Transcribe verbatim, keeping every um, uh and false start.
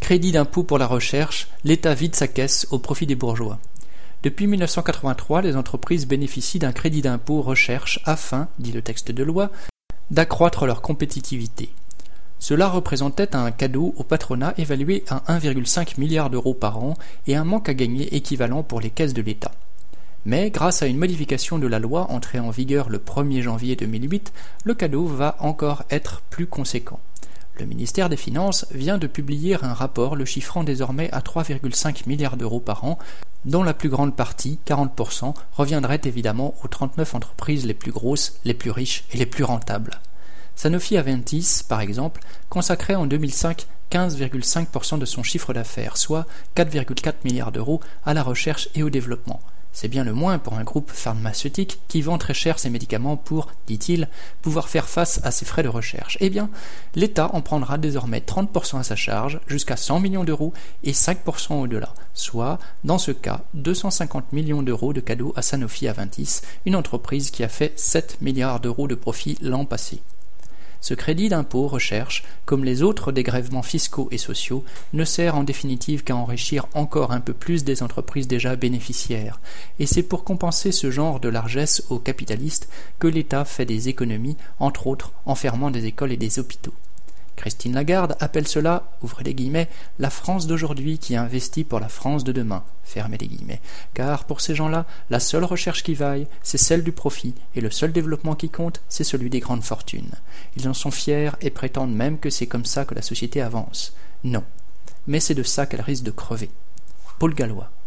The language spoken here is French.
Crédit d'impôt pour la recherche, l'État vide sa caisse au profit des bourgeois. Depuis mille neuf cent quatre-vingt-trois, les entreprises bénéficient d'un crédit d'impôt recherche afin, dit le texte de loi, d'accroître leur compétitivité. Cela représentait un cadeau au patronat évalué à un virgule cinq milliard d'euros par an et un manque à gagner équivalent pour les caisses de l'État. Mais grâce à une modification de la loi entrée en vigueur le premier janvier deux mille huit, le cadeau va encore être plus conséquent. Le ministère des Finances vient de publier un rapport le chiffrant désormais à trois virgule cinq milliards d'euros par an, dont la plus grande partie, quarante pour cent, reviendrait évidemment aux trente-neuf entreprises les plus grosses, les plus riches et les plus rentables. Sanofi-Aventis, par exemple, consacrait en deux mille cinq quinze virgule cinq pour cent de son chiffre d'affaires, soit quatre virgule quatre milliards d'euros, à la recherche et au développement. C'est bien le moins pour un groupe pharmaceutique qui vend très cher ses médicaments pour, dit-il, pouvoir faire face à ses frais de recherche. Eh bien, l'État en prendra désormais trente pour cent à sa charge, jusqu'à cent millions d'euros et cinq pour cent au-delà, soit, dans ce cas, deux cent cinquante millions d'euros de cadeaux à Sanofi-Aventis, une entreprise qui a fait sept milliards d'euros de profit l'an passé. Ce crédit d'impôt recherche, comme les autres dégrèvements fiscaux et sociaux, ne sert en définitive qu'à enrichir encore un peu plus des entreprises déjà bénéficiaires. Et c'est pour compenser ce genre de largesse aux capitalistes que l'État fait des économies, entre autres en fermant des écoles et des hôpitaux. Christine Lagarde appelle cela, ouvrez les guillemets, la France d'aujourd'hui qui investit pour la France de demain, fermez les guillemets. Car pour ces gens-là, la seule recherche qui vaille, c'est celle du profit, et le seul développement qui compte, c'est celui des grandes fortunes. Ils en sont fiers et prétendent même que c'est comme ça que la société avance. Non, mais c'est de ça qu'elle risque de crever. Paul Gallois.